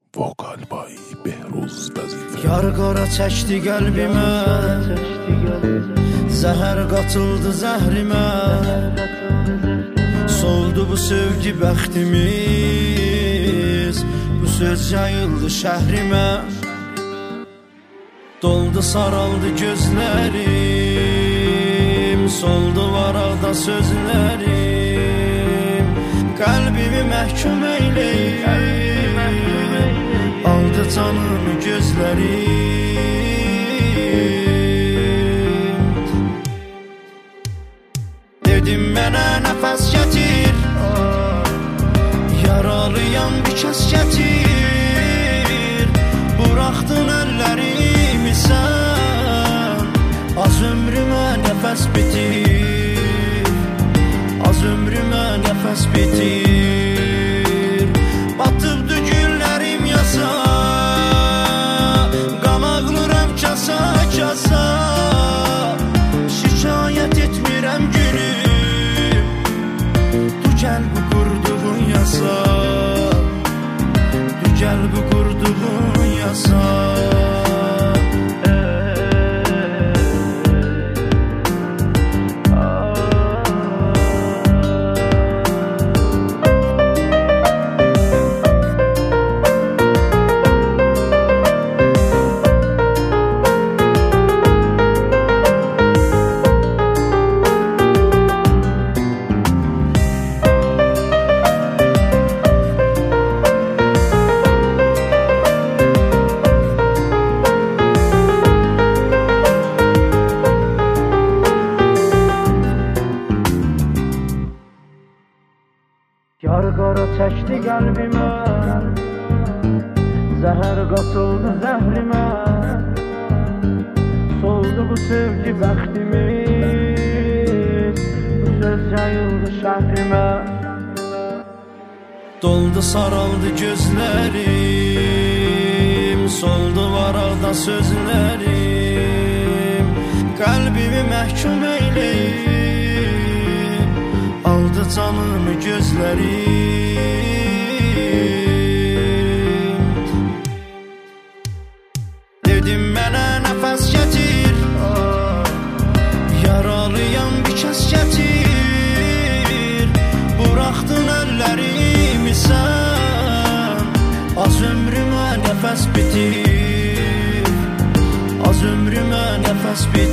Vokal bay Behruz vəzifə. Yar qara çəkdi qəlbimə, zəhər qatıldı zəhrimə, soldu bu sevgi bəxtimiz, bu söz yayıldı şəhrimə, doldu saraldı gözlərim, soldu varaqda sözlərim, qəlbimi məhkum eyləyir, aldı canımı gözlərim. Dedim mənə nəfəs gətir, yaralıyam bir kəs gətir, buraxdın əllərimi sən, az ömrümə nəfəs bitir, az ömrümə nəfəs bitir, batıbdı güllərim yasa, qan ağlıram kasa kasa, şikayət etmirəm gülüm, du gəl bu qurduğun yasa, du gəl bu qurduğun yasa. Yar qara çəkdi qəlbimə, zəhər qatıldı zəhrimə, soldu bu sevgi bəxtimiz, bu söz yayıldı şəhrimə, doldu saraldı gözlərim, soldu varaqda sözlərim, qəlbimi məhkum eyləyir, aldı canımı gözlərim. Dedim mənə nəfəs gətir, yaralıyam bir kəs gətir, buraxdın əllərimi sən, az ömrümə nəfəs bitir, az ömrümə nəfəs bitir.